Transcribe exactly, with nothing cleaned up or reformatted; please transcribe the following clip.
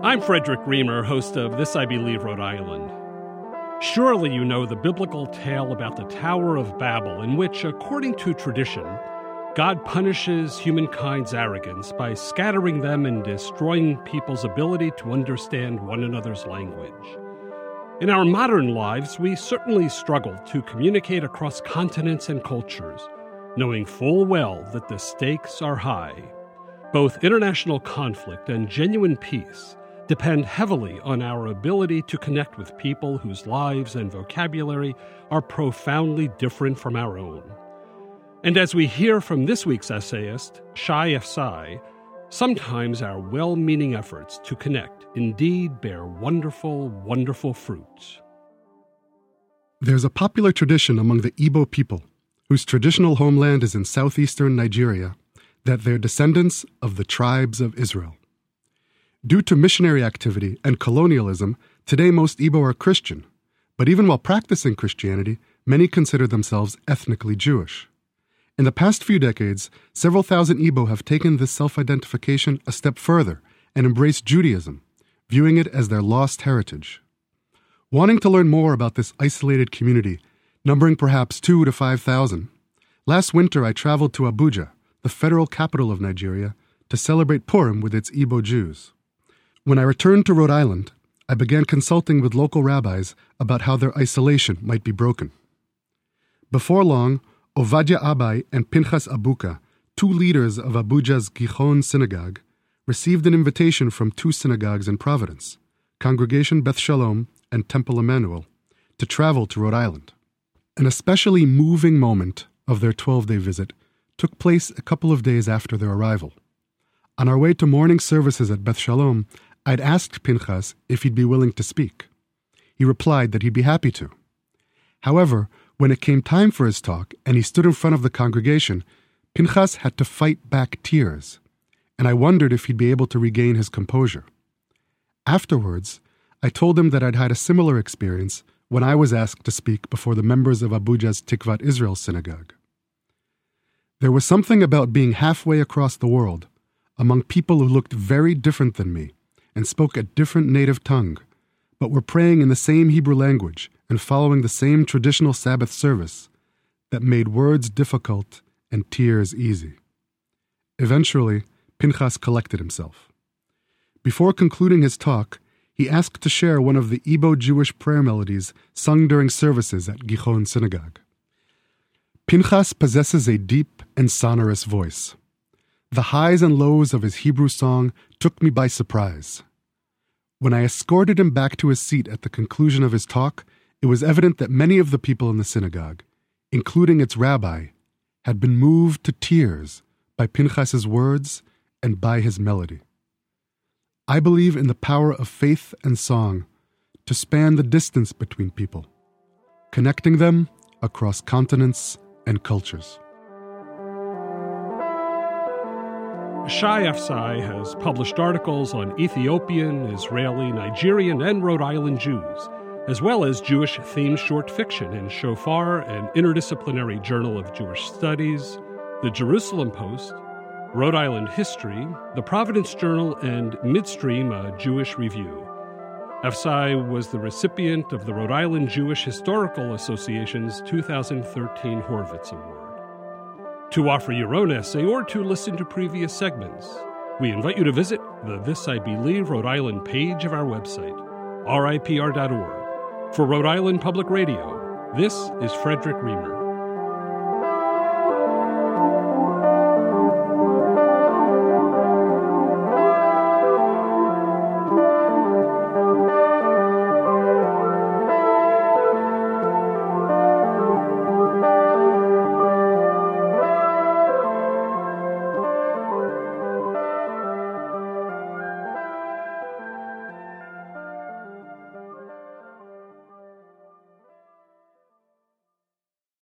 I'm Frederick Reamer, host of This I Believe Rhode Island. Surely you know the biblical tale about the Tower of Babel, in which, according to tradition, God punishes humankind's arrogance by scattering them and destroying people's ability to understand one another's language. In our modern lives, we certainly struggle to communicate across continents and cultures, knowing full well that the stakes are high. Both international conflict and genuine peace depend heavily on our ability to connect with people whose lives and vocabulary are profoundly different from our own. And as we hear from this week's essayist, Shai Efsai, sometimes our well-meaning efforts to connect indeed bear wonderful, wonderful fruits. There's a popular tradition among the Igbo people, whose traditional homeland is in southeastern Nigeria, that they're descendants of the tribes of Israel. Due to missionary activity and colonialism, today most Igbo are Christian, but even while practicing Christianity, many consider themselves ethnically Jewish. In the past few decades, several thousand Igbo have taken this self-identification a step further and embraced Judaism, viewing it as their lost heritage. Wanting to learn more about this isolated community, numbering perhaps two to five thousand, last winter I traveled to Abuja, the federal capital of Nigeria, to celebrate Purim with its Igbo Jews. When I returned to Rhode Island, I began consulting with local rabbis about how their isolation might be broken. Before long, Ovadia Abai and Pinchas Abuka, two leaders of Abuja's Gichon synagogue, received an invitation from two synagogues in Providence, Congregation Beth Shalom and Temple Emmanuel, to travel to Rhode Island. An especially moving moment of their twelve-day visit took place a couple of days after their arrival. On our way to morning services at Beth Shalom, I'd asked Pinchas if he'd be willing to speak. He replied that he'd be happy to. However, when it came time for his talk and he stood in front of the congregation, Pinchas had to fight back tears, and I wondered if he'd be able to regain his composure. Afterwards, I told him that I'd had a similar experience when I was asked to speak before the members of Abuja's Tikvat Israel synagogue. There was something about being halfway across the world, among people who looked very different than me and spoke a different native tongue, but were praying in the same Hebrew language and following the same traditional Sabbath service, that made words difficult and tears easy. Eventually, Pinchas collected himself. Before concluding his talk, he asked to share one of the Igbo Jewish prayer melodies sung during services at Gichon Synagogue. Pinchas possesses a deep and sonorous voice. The highs and lows of his Hebrew song took me by surprise. When I escorted him back to his seat at the conclusion of his talk, it was evident that many of the people in the synagogue, including its rabbi, had been moved to tears by Pinchas's words and by his melody. I believe in the power of faith and song to span the distance between people, connecting them across continents and cultures. Shai Efsai has published articles on Ethiopian, Israeli, Nigerian, and Rhode Island Jews, as well as Jewish-themed short fiction in Shofar, an interdisciplinary journal of Jewish studies, the Jerusalem Post, Rhode Island History, the Providence Journal, and Midstream, a Jewish review. Efsai was the recipient of the Rhode Island Jewish Historical Association's two thousand thirteen Horvitz Award. To offer your own essay or to listen to previous segments, we invite you to visit the This I Believe Rhode Island page of our website, R I P R dot org. For Rhode Island Public Radio, this is Frederick Reamer.